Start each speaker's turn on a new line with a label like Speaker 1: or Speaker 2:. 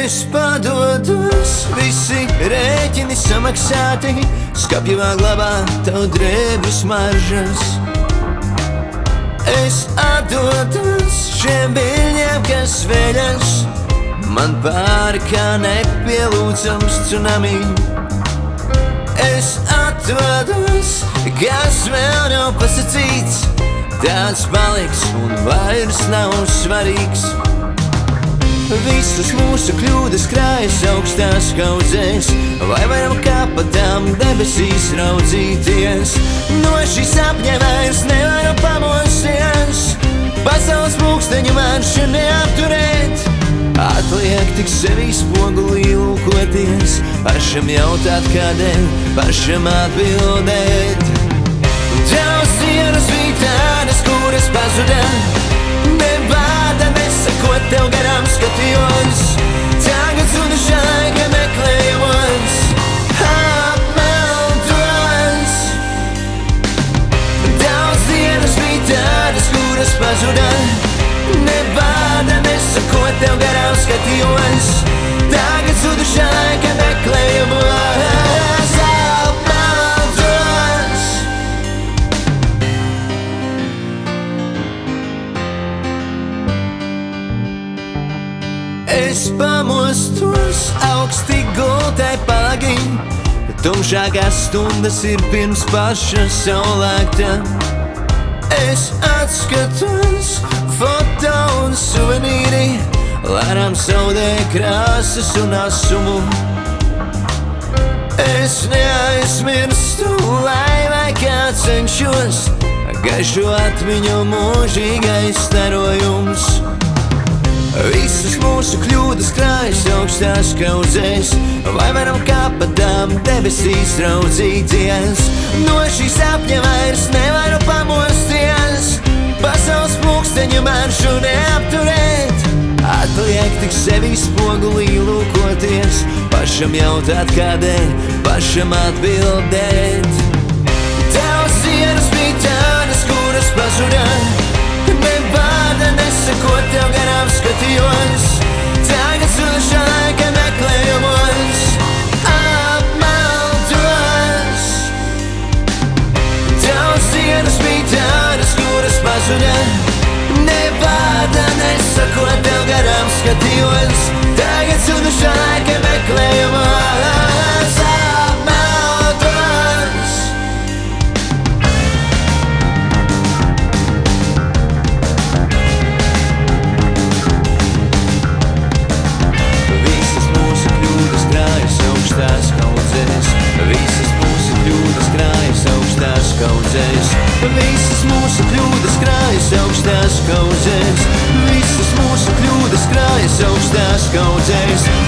Speaker 1: Es padodos, visi rēķini samaksāti, skapjavā glabā tavu drēbju smaržas. Es atdodos šiem viļņiem, kas veļas man pāri kā nepielūdzams tsunami. Es atdodos, kas vēl nav pasacīts, tāds paliks un vairs nav svarīgs. Visas mūsu kļūdas krājas augstās kaudzēs, vai varam kā pa tām debesīs raudzīties. No šī sapņa vairs nevaru pamosties, pasaules pulksteņu maršu neapturēt. Atliek tik sevi spogulī lūkoties, pašam jautāt kādēļ, pašam atbildēt. Tavs dienas bija tādas, kuras pazuda, ne vārda nesakot tev garām skatījos. Tagad zudušai, ka meklējamos apmeldos. Tavs dienas bija tādas, kuras pazuda, ne vārda nesakot tev garām skatījos. Tagad zudušai, ka meklējamos apmeldos. Es pamostos augsti gultai palagi, tumšākās stundas ir pirms paša saulēkta. Es atskatos foto un suvenīri, lēnām zaudē krāsas un asumu. Es neaizmirstu, lai kā cenšos, gaišo atmiņu mūžīgais starojums. Visas mūsu kļūdas krājas augstās kaudzēs, vai varam kā pa tām debesīs raudzīties. No šī sapņa vairs nevaru pamosties, pasaules pulksteņu maršu neapturēt. Atliek tik sevi spogulī lūkoties, pašam jautāt kādēļ, pašam atbildēt. Tavs dienas bija tādas, kuras pazuda, ne vārda nesakot tev garām skatījos. Tagad zudušai, ka meklējamos apmeldos. Tavs dienas bija tādas, kuras pazuda, ne vārda nesakot tev garām skatījos. Tagad zudušai, ka meklējamos apmeldos. Visas mūsu kļūdas krājas augstās kaudzēs, visas mūsu kļūdas krājas augstās kaudzēs, visas mūsu kļūdas krājas augstās kaudzēs, visas mūsu kļūdas krājas augstās kaudzēs.